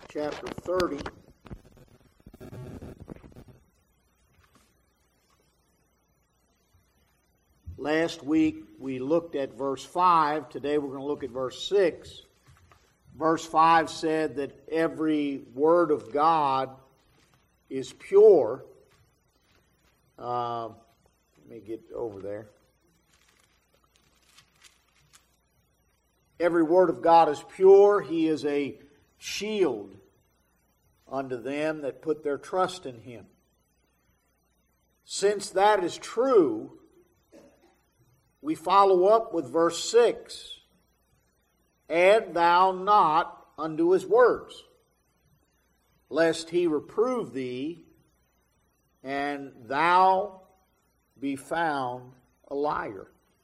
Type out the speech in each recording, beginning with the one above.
chapter 30. Last week we looked at verse 5. Today we're going to look at verse 6. Verse 5 said that every word of God is pure. Let me get over there. Every word of God is pure. He is a shield unto them that put their trust in Him. Since that is true, we follow up with verse 6. Add thou not unto His words, lest He reprove thee, and thou be found a liar.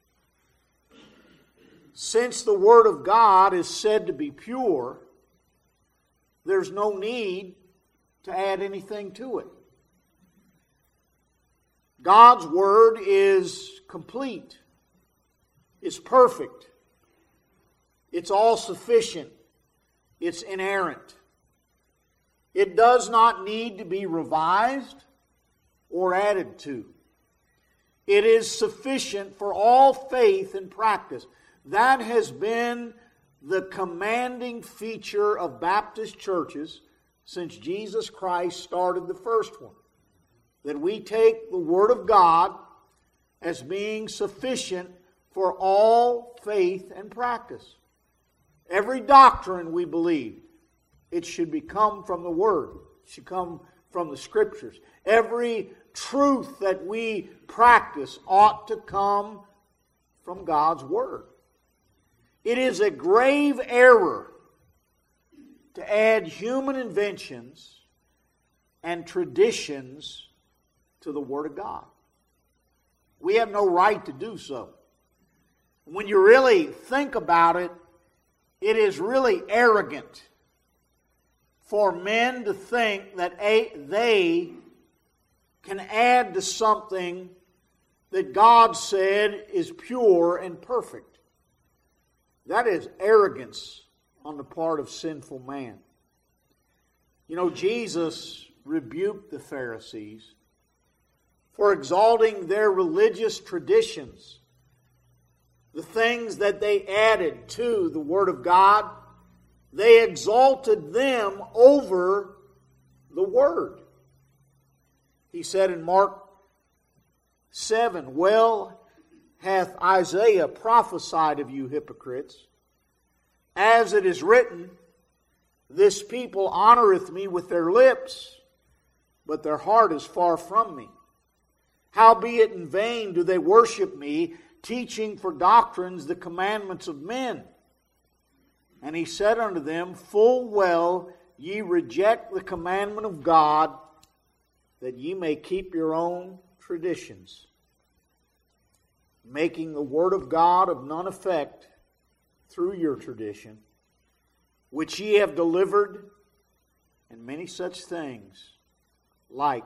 Since the Word of God is said to be pure, there's no need to add anything to it. God's Word is complete. It's perfect. It's all sufficient. It's inerrant. It does not need to be revised or added to. It is sufficient for all faith and practice. That has been the commanding feature of Baptist churches since Jesus Christ started the first one. That we take the Word of God as being sufficient for all faith and practice. Every doctrine we believe, it should come from the Word. It should come from the Scriptures. Every truth that we practice ought to come from God's Word. It is a grave error to add human inventions and traditions to the Word of God. We have no right to do so. When you really think about it, it is really arrogant for men to think that they can add to something that God said is pure and perfect. That is arrogance on the part of sinful man. You know, Jesus rebuked the Pharisees for exalting their religious traditions, the things that they added to the Word of God. They exalted them over the Word. He said in Mark 7, "Well hath Isaiah prophesied of you hypocrites, as it is written, This people honoreth me with their lips, but their heart is far from me. Howbeit in vain do they worship me, teaching for doctrines the commandments of men. And He said unto them, Full well ye reject the commandment of God, that ye may keep your own traditions, making the Word of God of none effect through your tradition, which ye have delivered, and many such like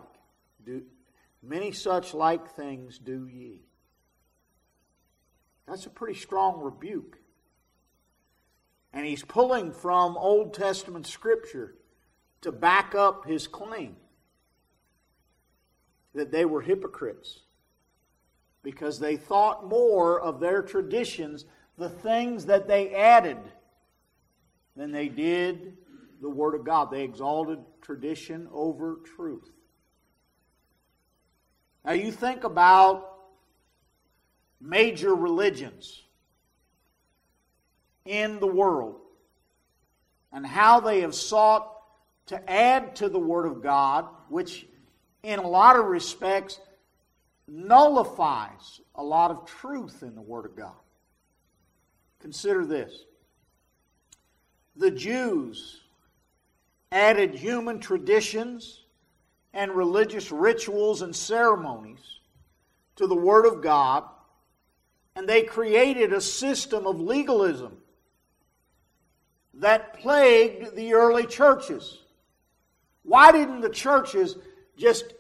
things do ye." That's a pretty strong rebuke. And He's pulling from Old Testament Scripture to back up His claim that they were hypocrites, because they thought more of their traditions, the things that they added, than they did the Word of God. They exalted tradition over truth. Now you think about major religions in the world and how they have sought to add to the Word of God, which in a lot of respects nullifies a lot of truth in the Word of God. Consider this. The Jews added human traditions and religious rituals and ceremonies to the Word of God, and they created a system of legalism that plagued the early churches. Why didn't the churches just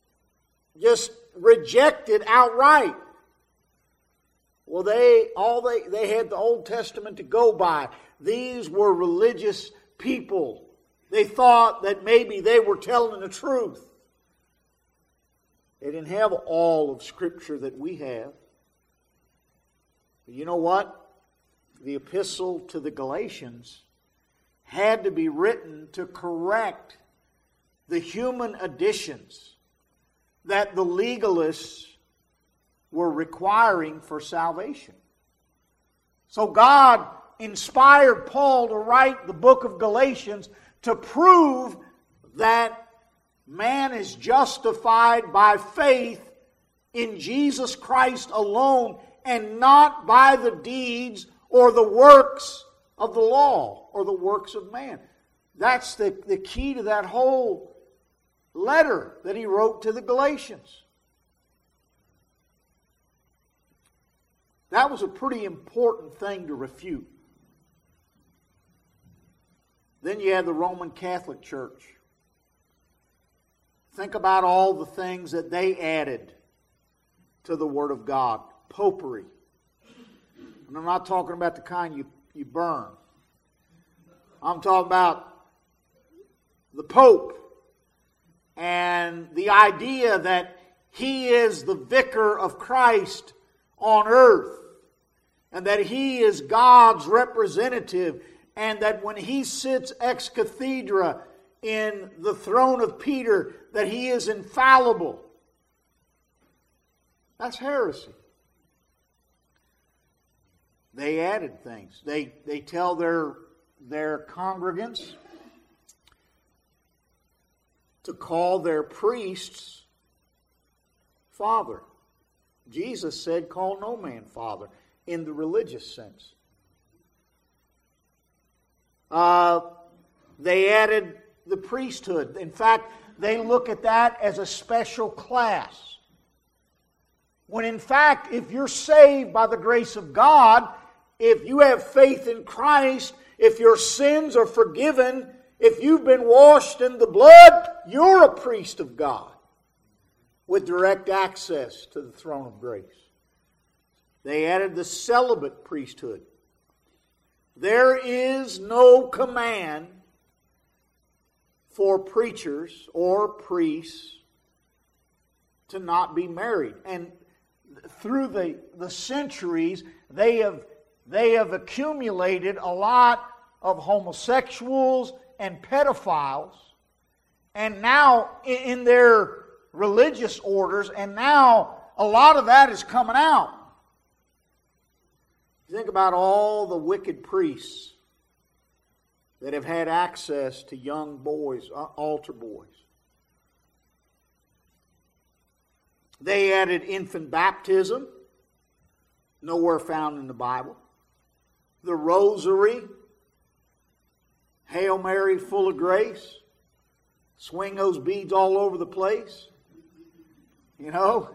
reject it outright? Well, they had the Old Testament to go by. These were religious people They thought that maybe they were telling the truth. They didn't have all of Scripture that we have. But you know what? The epistle to the Galatians had to be written to correct the human additions that the legalists were requiring for salvation. So God inspired Paul to write the book of Galatians to prove that man is justified by faith in Jesus Christ alone and not by the deeds or the works of the law or the works of man. That's the key to that whole letter that he wrote to the Galatians. That was a pretty important thing to refute. Then you had the Roman Catholic Church. Think about all the things that they added to the Word of God. Popery. And I'm not talking about the kind you burn. I'm talking about the Pope and the idea that he is the vicar of Christ on earth and that he is God's representative and that when he sits ex cathedra in the throne of Peter, that he is infallible. That's heresy. They added things. They tell their congregants to call their priests Father. Jesus said, call no man Father, in the religious sense. They added the priesthood. In fact, they look at that as a special class. When in fact, if you're saved by the grace of God, if you have faith in Christ, if your sins are forgiven, if you've been washed in the blood, you're a priest of God with direct access to the throne of grace. They added the celibate priesthood. There is no command for preachers or priests to not be married. And through the centuries, they have accumulated a lot of homosexuals and pedophiles, and now in their religious orders, and now a lot of that is coming out. Think about all the wicked priests that have had access to young boys, altar boys. They added infant baptism, nowhere found in the Bible. The rosary, Hail Mary, full of grace, swing those beads all over the place. You know,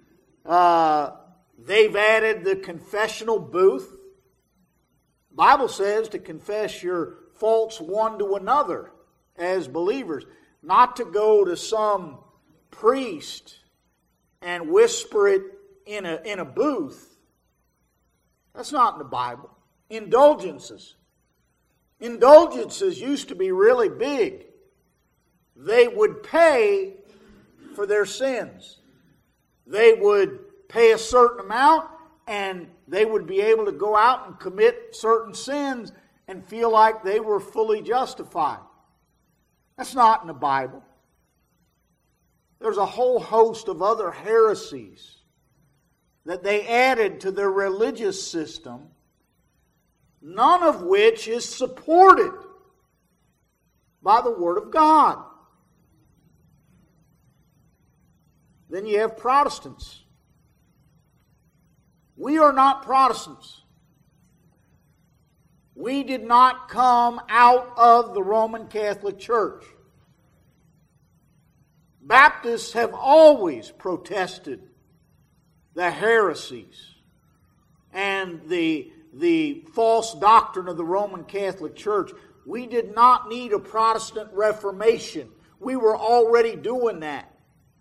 they've added the confessional booth. The Bible says to confess your faults one to another as believers, not to go to some priest and whisper it in a booth. That's not in the Bible. Indulgences. Indulgences used to be really big. They would pay for their sins. They would pay a certain amount and they would be able to go out and commit certain sins and feel like they were fully justified. That's not in the Bible. There's a whole host of other heresies that they added to their religious system, none of which is supported by the Word of God. Then you have Protestants. We are not Protestants. We did not come out of the Roman Catholic Church. Baptists have always protested the heresies and the false doctrine of the Roman Catholic Church. We did not need a Protestant Reformation. We were already doing that.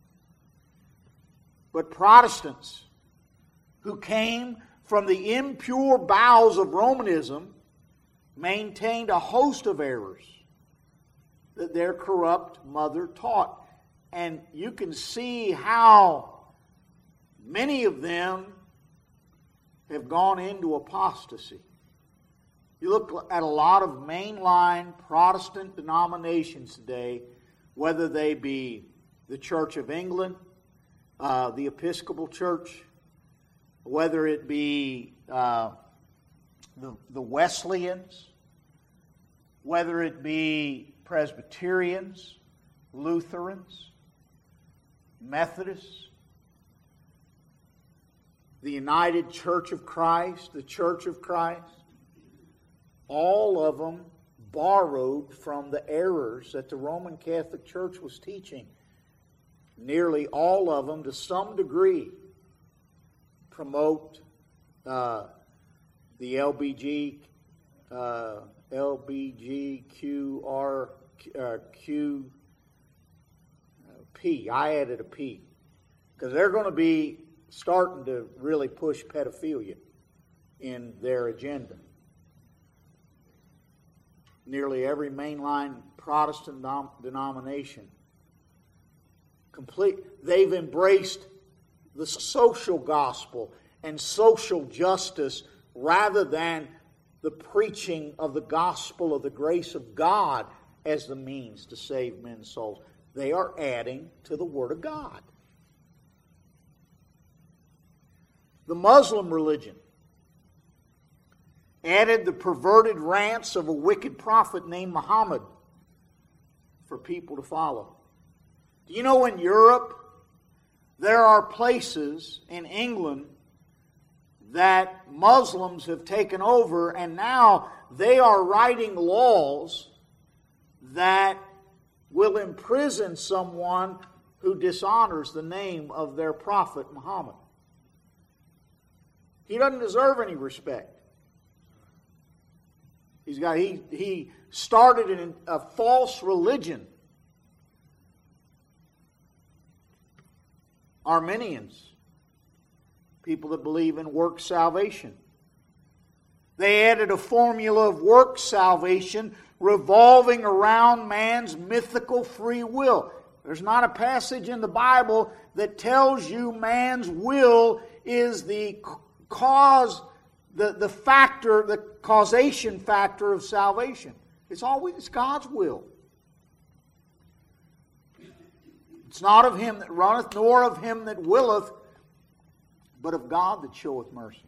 But Protestants who came from the impure bowels of Romanism maintained a host of errors. that their corrupt mother taught. And you can see how many of them have gone into apostasy. You look at a lot of mainline Protestant denominations today, whether they be the Church of England, the Episcopal Church, whether it be the Wesleyans, whether it be Presbyterians, Lutherans, Methodists, the United Church of Christ, the Church of Christ, all of them borrowed from the errors that the Roman Catholic Church was teaching. Nearly all of them, to some degree, promote the LBGQRQ. P. I added a P. Because they're going to be starting to really push pedophilia in their agenda. Nearly every mainline Protestant denomination, they've embraced the social gospel and social justice rather than the preaching of the gospel of the grace of God as the means to save men's souls. They are adding to the Word of God. The Muslim religion added the perverted rants of a wicked prophet named Muhammad for people to follow. Do you know in Europe there are places in England that Muslims have taken over, and now they are writing laws that will imprison someone who dishonors the name of their prophet Muhammad. He doesn't deserve any respect. He started a false religion. Arminians, people that believe in work salvation. They added a formula of work salvation revolving around man's mythical free will. There's not a passage in the Bible that tells you man's will is the cause, the factor, the causation factor of salvation. It's God's will. It's not of him that runneth, nor of him that willeth, but of God that showeth mercy.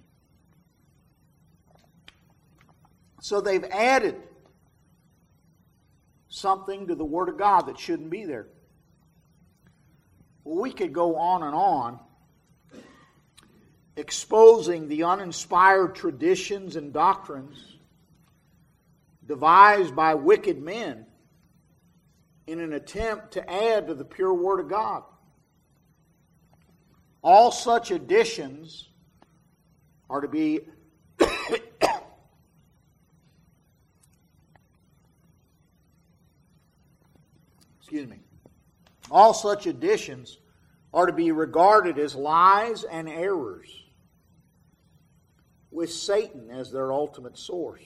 So they've added something to the Word of God that shouldn't be there. Well, we could go on and on, exposing the uninspired traditions and doctrines devised by wicked men in an attempt to add to the pure Word of God. All such additions are to be all such additions are to be regarded as lies and errors, with Satan as their ultimate source.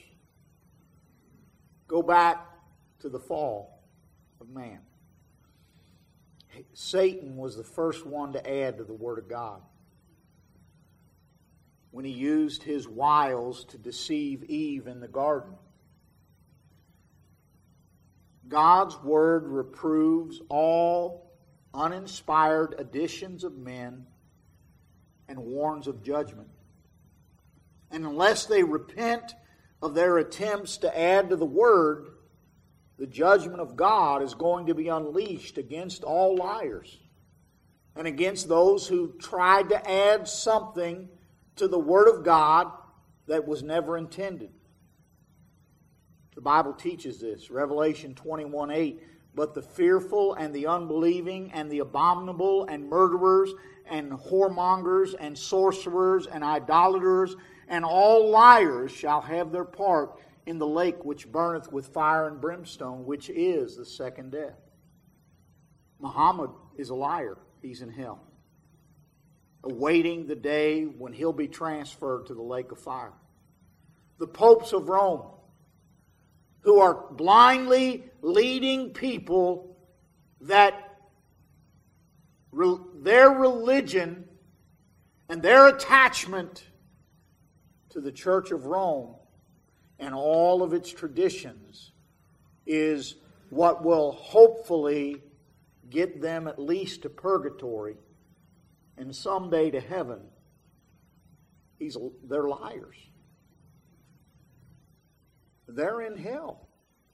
Go back to the fall of man. Satan was the first one to add to the Word of God when he used his wiles to deceive Eve in the garden. God's Word reproves all uninspired additions of men and warns of judgment. And unless they repent of their attempts to add to the Word, the judgment of God is going to be unleashed against all liars and against those who tried to add something to the Word of God that was never intended. The Bible teaches this. Revelation 21:8. But the fearful and the unbelieving and the abominable and murderers and whoremongers and sorcerers and idolaters and all liars shall have their part in the lake which burneth with fire and brimstone, which is the second death. Muhammad is a liar. He's in hell, awaiting the day when he'll be transferred to the lake of fire. The popes of Rome, who are blindly leading people that their religion and their attachment to the Church of Rome and all of its traditions is what will hopefully get them at least to purgatory and someday to heaven. They're liars. They're in hell.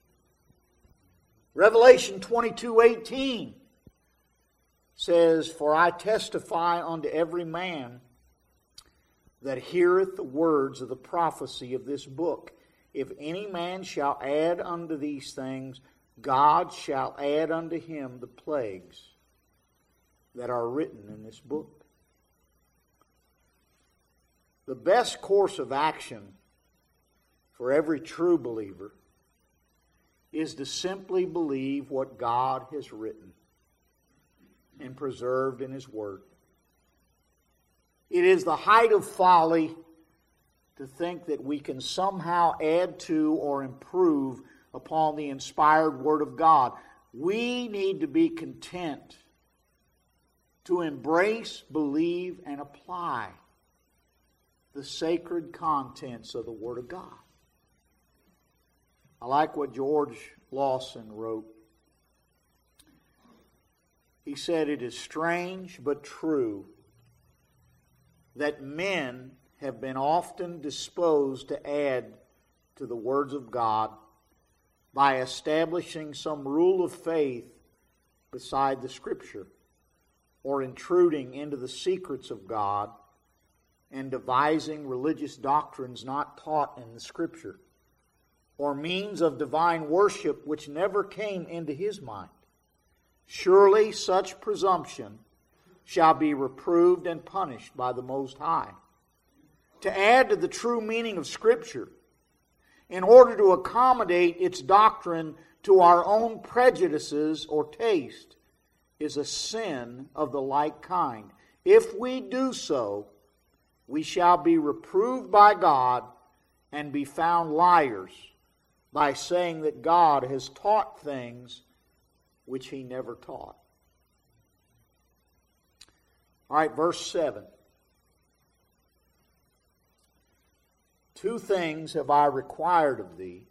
Revelation 22:18 says, "For I testify unto every man that heareth the words of the prophecy of this book. If any man shall add unto these things, God shall add unto him the plagues that are written in this book." The best course of action for every true believer is to simply believe what God has written and preserved in His Word. It is the height of folly to think that we can somehow add to or improve upon the inspired Word of God. We need to be content to embrace, believe, and apply the sacred contents of the Word of God. I like what George Lawson wrote. He said, "It is strange but true that men have been often disposed to add to the words of God by establishing some rule of faith beside the Scripture, or intruding into the secrets of God and devising religious doctrines not taught in the Scripture, or means of divine worship which never came into his mind. Surely such presumption shall be reproved and punished by the Most High. To add to the true meaning of Scripture, in order to accommodate its doctrine to our own prejudices or taste, is a sin of the like kind. If we do so, we shall be reproved by God and be found liars by saying that God has taught things which He never taught." All right, verse 7. "Two things have I required of thee.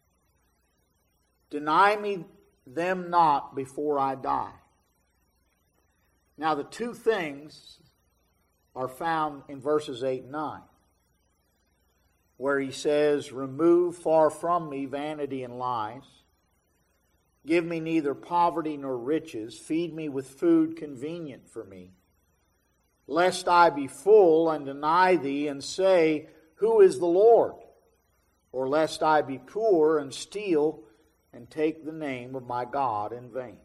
Deny me them not before I die." Now the two things are found in verses 8 and 9, where he says, "Remove far from me vanity and lies. Give me neither poverty nor riches. Feed me with food convenient for me. Lest I be full and deny thee and say, Who is the Lord? Or lest I be poor and steal and take the name of my God in vain."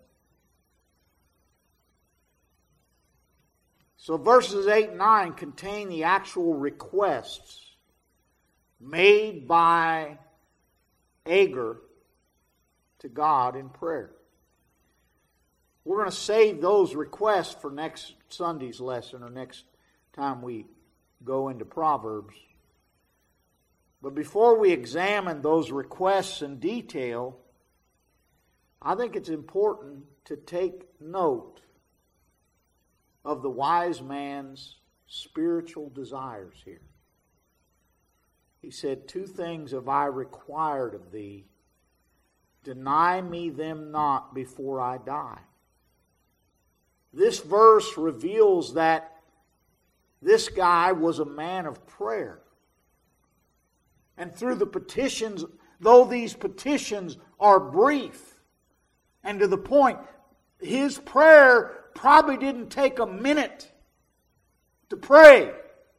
So verses 8 and 9 contain the actual requests made by Agur to God in prayer. We're going to save those requests for next Sunday's lesson or next time we go into Proverbs. But before we examine those requests in detail, I think it's important to take note of the wise man's spiritual desires here. He said, "Two things have I required of thee. Deny me them not before I die." This verse reveals that this guy was a man of prayer. And through the petitions, though these petitions are brief and to the point, his prayer probably didn't take a minute to pray.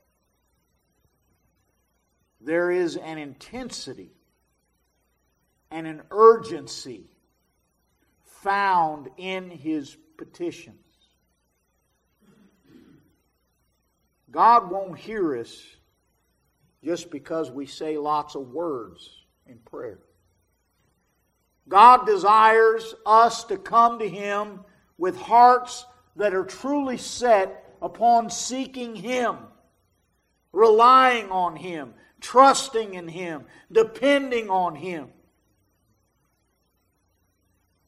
There is an intensity and an urgency found in his petitions. God won't hear us just because we say lots of words in prayer. God desires us to come to Him with hearts that are truly set upon seeking Him, relying on Him, trusting in Him, depending on Him.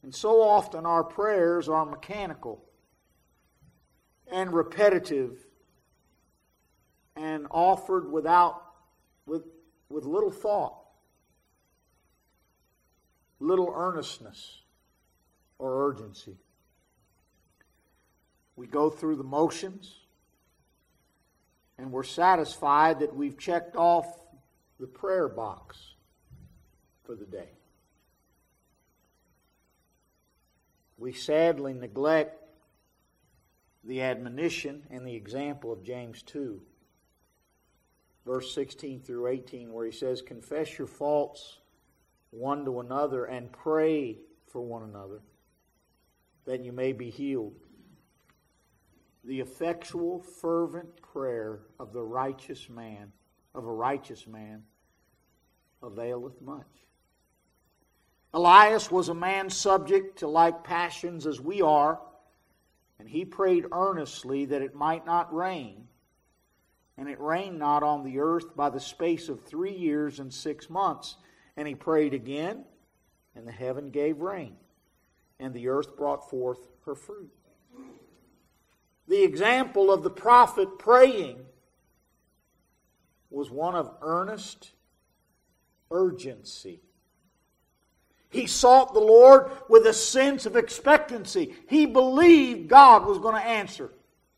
And so often our prayers are mechanical and repetitive and offered with little thought, little earnestness or urgency. We go through the motions and we're satisfied that we've checked off the prayer box for the day. We sadly neglect the admonition and the example of James 2, verse 16 through 18, where he says, "Confess your faults one to another and pray for one another, that you may be healed. The effectual, fervent prayer of a righteous man, availeth much." Elias was a man subject to like passions as we are, and he prayed earnestly that it might not rain. And it rained not on the earth by the space of 3 years and 6 months. And he prayed again, and the heaven gave rain, and the earth brought forth her fruit. The example of the prophet praying was one of earnest urgency. He sought the Lord with a sense of expectancy. He believed God was going to answer.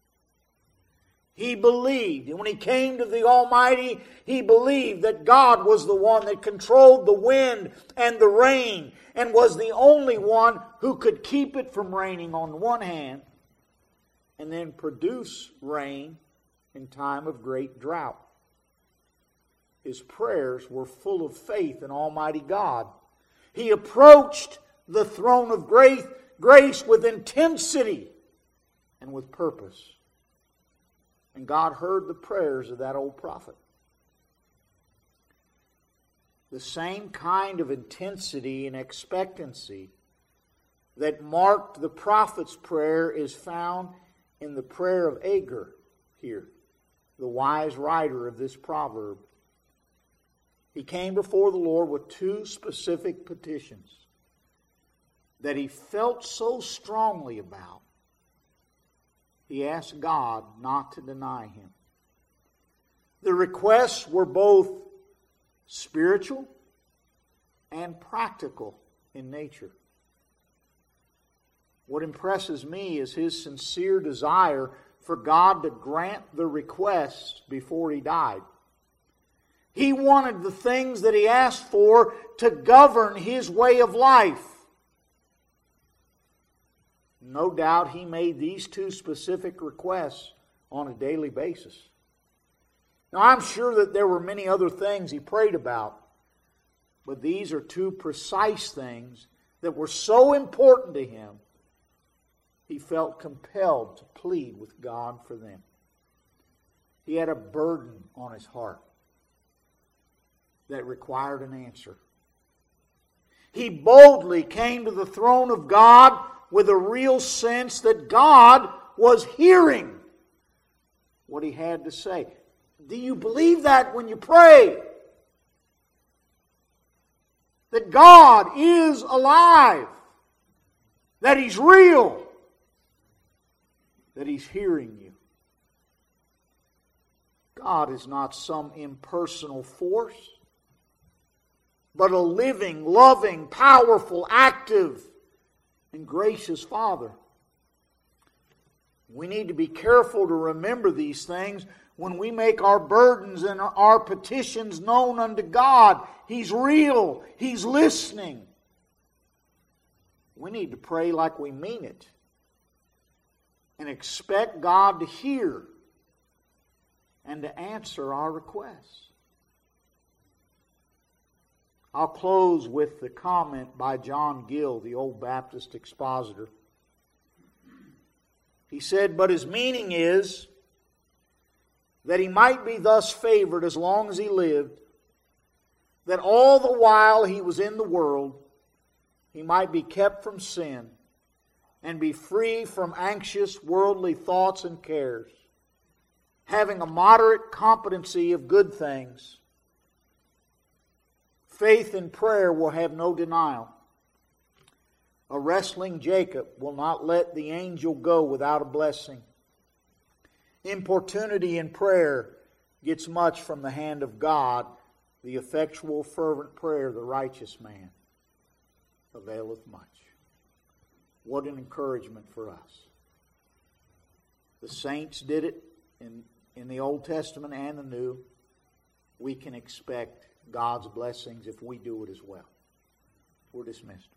He believed. And when he came to the Almighty, he believed that God was the one that controlled the wind and the rain and was the only one who could keep it from raining on one hand and then produce rain in time of great drought. His prayers were full of faith in Almighty God. He approached the throne of grace with intensity and with purpose. And God heard the prayers of that old prophet. The same kind of intensity and expectancy that marked the prophet's prayer is found in the prayer of Agur here, the wise writer of this proverb. He came before the Lord with 2 specific petitions that he felt so strongly about. He asked God not to deny him. The requests were both spiritual and practical in nature. What impresses me is his sincere desire for God to grant the requests before he died. He wanted the things that he asked for to govern his way of life. No doubt he made these 2 specific requests on a daily basis. Now I'm sure that there were many other things he prayed about, but these are 2 precise things that were so important to him, he felt compelled to plead with God for them. He had a burden on his heart that required an answer. He boldly came to the throne of God with a real sense that God was hearing what he had to say. Do you believe that when you pray? That God is alive, that he's real, that he's hearing you. God is not some impersonal force, but a living, loving, powerful, active, and gracious Father. We need to be careful to remember these things when we make our burdens and our petitions known unto God. He's real. He's listening. We need to pray like we mean it and expect God to hear and to answer our requests. I'll close with the comment by John Gill, the old Baptist expositor. He said, "But his meaning is that he might be thus favored as long as he lived, that all the while he was in the world, he might be kept from sin and be free from anxious worldly thoughts and cares, having a moderate competency of good things. Faith and prayer will have no denial. A wrestling Jacob will not let the angel go without a blessing. Importunity in prayer gets much from the hand of God. The effectual, fervent prayer of the righteous man availeth much. What an encouragement for us. The saints did it in the Old Testament and the New. We can expect God's blessings if we do it as well. We're dismissed.